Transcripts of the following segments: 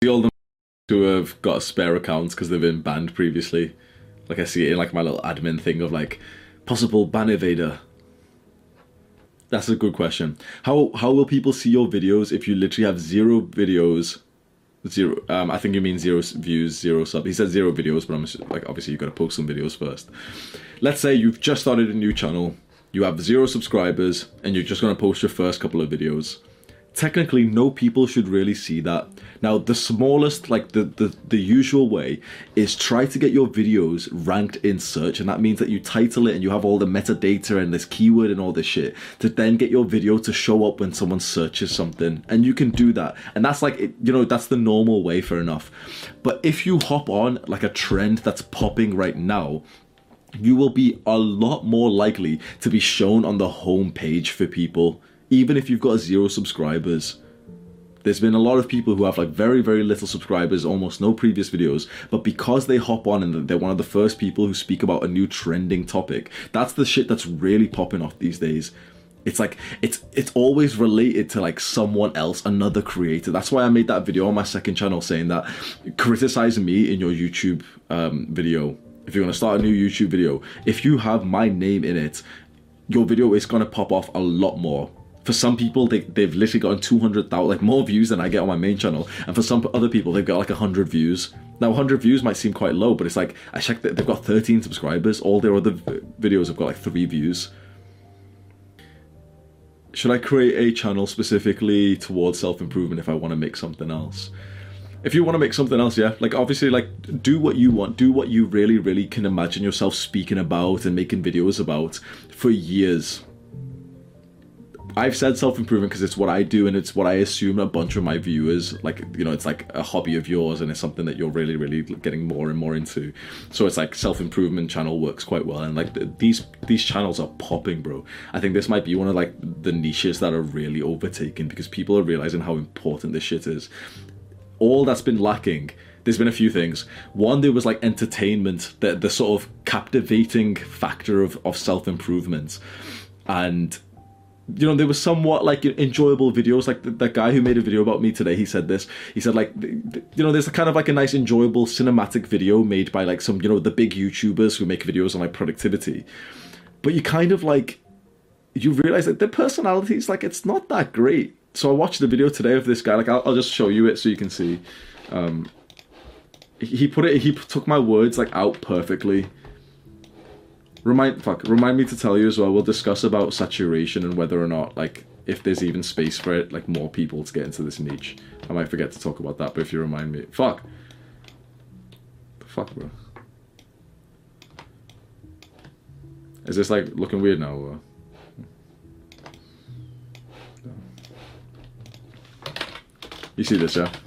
all them who have got spare accounts because they've been banned previously. Like I see it in like my little admin thing of like possible ban evader. That's a good question. How will people see your videos if you literally have zero videos? Zero. I think you mean zero views, zero sub. He said zero videos, but I'm like obviously you got to post some videos first. Let's say you've just started a new channel, you have 0 subscribers, and you're just gonna post your first couple of videos. Technically, no people should really see that. Now, the smallest, like the usual way is try to get your videos ranked in search, and that means that you title it and you have all the metadata and this keyword and all this shit to then get your video to show up when someone searches something, and you can do that. And that's like, you know, that's the normal way, fair enough. But if you hop on like a trend that's popping right now, you will be a lot more likely to be shown on the home page for people. Even if you've got 0 subscribers. There's been a lot of people who have like very, very little subscribers, almost no previous videos, but because they hop on and they're one of the first people who speak about a new trending topic, that's the shit that's really popping off these days. It's like, it's always related to like someone else, another creator. That's why I made that video on my second channel saying that criticize me in your YouTube video. If you're gonna start a new YouTube video, if you have my name in it, your video is gonna pop off a lot more. For some people, they've literally gotten 200,000, like more views than I get on my main channel. And for some other people, they've got like 100 views. Now, 100 views might seem quite low, but it's like, I checked that they've got 13 subscribers. All their other videos have got like 3 views. Should I create a channel specifically towards self-improvement if I want to make something else? If you want to make something else, yeah, like obviously like do what you want, do what you really, really can imagine yourself speaking about and making videos about for years. I've said self-improvement because it's what I do and it's what I assume a bunch of my viewers, like, you know, it's like a hobby of yours and it's something that you're really, really getting more and more into. So it's like self-improvement channel works quite well, and like these channels are popping, bro. I think this might be one of like the niches that are really overtaken because people are realizing how important this shit is. All that's been lacking, there's been a few things. One, there was like entertainment, the sort of captivating factor of self-improvement. And you know, there was somewhat like enjoyable videos, like the guy who made a video about me today, he said this, he said like, you know, there's a kind of like a nice enjoyable cinematic video made by like some, you know, the big YouTubers who make videos on like productivity, but you kind of like, you realize that their personalities, like, it's not that great. So I watched the video today of this guy, like I'll just show you it so you can see. He took my words like out perfectly. Remind me to tell you as well, we'll discuss about saturation and whether or not, like, if there's even space for it, like, more people to get into this niche. I might forget to talk about that, but if you remind me. Fuck, bro. Is this, like, looking weird now, or? You see this, yeah?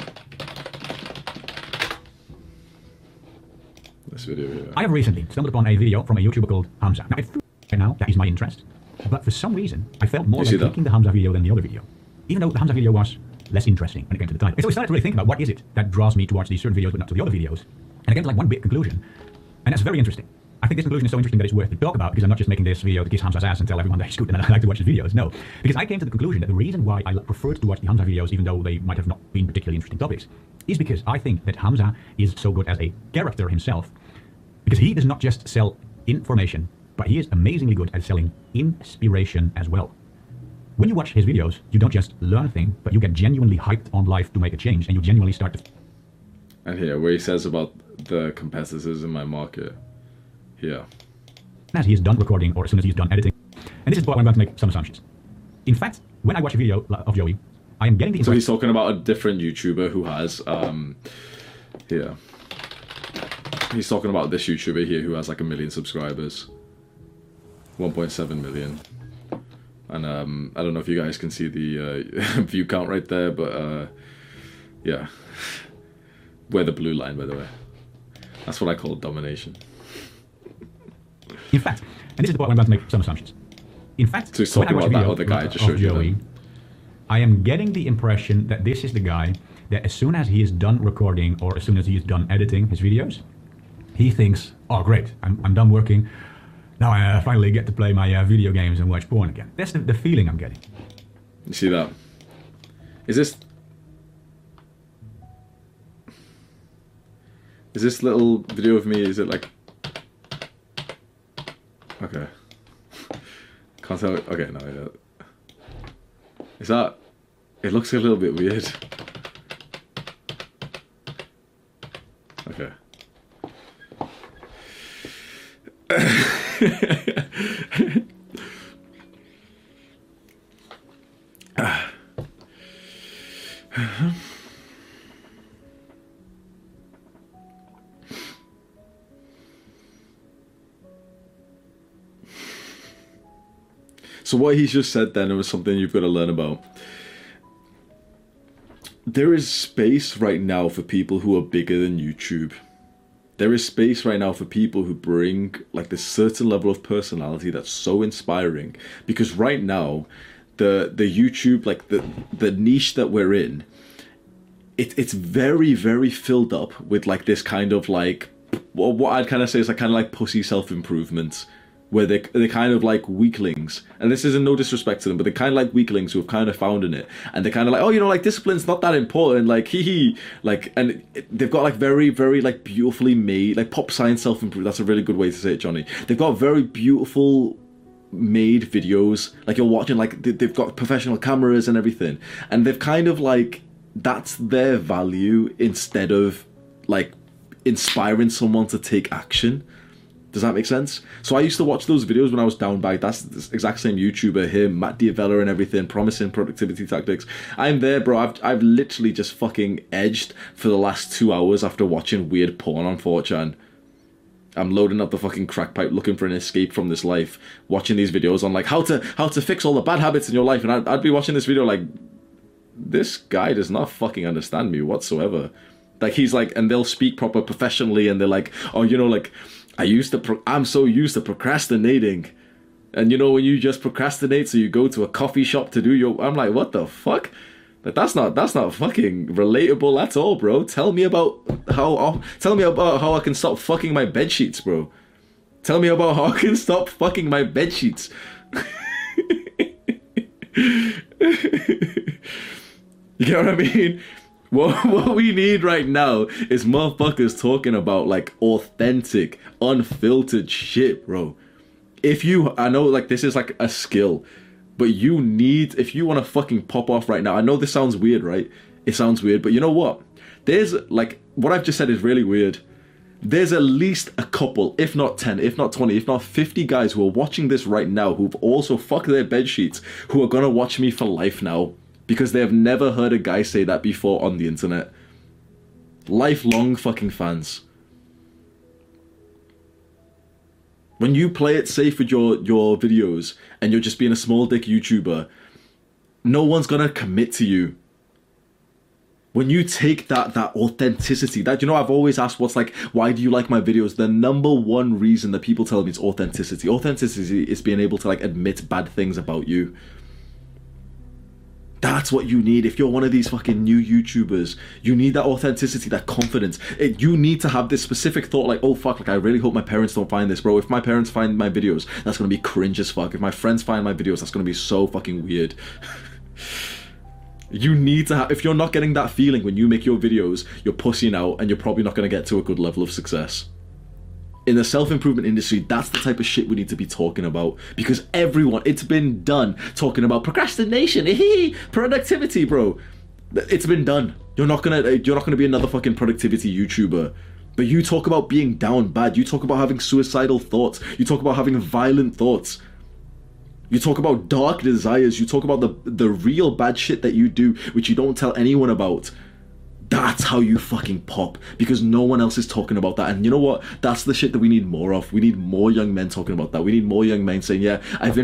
This video here. I have recently stumbled upon a video from a YouTuber called Hamza. Now, that is my interest. But for some reason, I felt more like clicking the Hamza video than the other video. Even though the Hamza video was less interesting when it came to the title. And so I started to really think about what is it that draws me towards these certain videos but not to the other videos. And I came to like one big conclusion. And that's very interesting. I think this conclusion is so interesting that it's worth to talk about, because I'm not just making this video to kiss Hamza's ass and tell everyone that he's good and I like to watch his videos. No. Because I came to the conclusion that the reason why I preferred to watch the Hamza videos, even though they might have not been particularly interesting topics, is because I think that Hamza is so good as a character himself. Because he does not just sell information, but he is amazingly good at selling inspiration as well. When you watch his videos, you don't just learn things, but you get genuinely hyped on life to make a change, and you genuinely start to... And here, where he says about the competitors in my market. Here. As he is done recording, or as soon as he is done editing. And this is what I'm going to make some assumptions. In fact, when I watch a video of Joey, I am getting the... So he's talking about a different YouTuber who has, here. He's talking about this YouTuber here who has like 1 million subscribers. 1.7 million. And I don't know if you guys can see the view count right there, but yeah. We're the blue line, by the way. That's what I call domination. In fact, and this is the point where I'm going to make some assumptions. In fact, so he's talking about that other guy I just showed you Joey, I am getting the impression that this is the guy that as soon as he is done recording or as soon as he is done editing his videos, he thinks, oh great, I'm done working. Now I finally get to play my video games and watch porn again. That's the feeling I'm getting. You see that? Is this... Is this little video of me, is it like... Okay. Can't tell. Okay, no, I don't. Is that... It looks a little bit weird. Okay. So what he's just said then was something you've got to learn about. There is space right now for people who are bigger than YouTube. There is space right now for people who bring like this certain level of personality that's so inspiring. Because right now, the YouTube, like the niche that we're in, it's very, very filled up with like this kind of like, what I'd kind of say is like kind of like pussy self-improvement, where they're kind of like weaklings, and this isn't no disrespect to them, but they're kind of like weaklings who have kind of found in it, and they're kind of like, oh, you know, like discipline's not that important, like hee, like, and they've got like very, very like beautifully made, like pop science self-improvement, that's a really good way to say it, Johnny. They've got very beautiful made videos, like you're watching, like they've got professional cameras and everything, and they've kind of like, that's their value instead of like inspiring someone to take action. Does that make sense? So I used to watch those videos when I was down bad. That's the exact same YouTuber, him, Matt D'Avella and everything, promising productivity tactics. I'm there, bro. I've literally just fucking edged for the last 2 hours after watching weird porn on 4chan. I'm loading up the fucking crack pipe, looking for an escape from this life, watching these videos on like how to fix all the bad habits in your life, and I'd be watching this video like, this guy does not fucking understand me whatsoever. Like he's like, and they'll speak proper professionally, and they're like, oh, you know, like, I'm so used to procrastinating, and you know, when you just procrastinate, so you go to a coffee shop to do your, I'm like, what the fuck? Like, that's not fucking relatable at all, bro. Tell me about how I can stop fucking my bed sheets, bro. Tell me about how I can stop fucking my bed sheets. You get what I mean? What we need right now is motherfuckers talking about like authentic, unfiltered shit, bro. I know like this is like a skill, but if you want to fucking pop off right now, I know this sounds weird, right? It sounds weird, but you know what? There's like, what I've just said is really weird. There's at least a couple, if not 10, if not 20, if not 50 guys who are watching this right now who've also fucked their bed sheets, who are gonna watch me for life now. Because they have never heard a guy say that before on the internet. Lifelong fucking fans. When you play it safe with your videos and you're just being a small dick YouTuber, no one's gonna commit to you. When you take that authenticity, that, you know, I've always asked what's like, why do you like my videos? The number one reason that people tell me is authenticity. Authenticity is being able to like admit bad things about you. That's what you need. If you're one of these fucking new YouTubers, you need that authenticity, that confidence. You need to have this specific thought like, oh fuck, like I really hope my parents don't find this, bro. If my parents find my videos, that's gonna be cringe as fuck. If my friends find my videos, that's gonna be so fucking weird. You need to have, if you're not getting that feeling when you make your videos, you're pussying out and you're probably not gonna get to a good level of success. In the self-improvement industry, that's the type of shit we need to be talking about, because everyone, it's been done talking about procrastination, productivity, bro. It's been done. You're not gonna be another fucking productivity YouTuber. But you talk about being down bad. You talk about having suicidal thoughts. You talk about having violent thoughts. You talk about dark desires. You talk about the real bad shit that you do, which you don't tell anyone about. That's how you fucking pop, because no one else is talking about that. And you know what? That's the shit that we need more of. We need more young men talking about that. We need more young men saying, yeah, I've been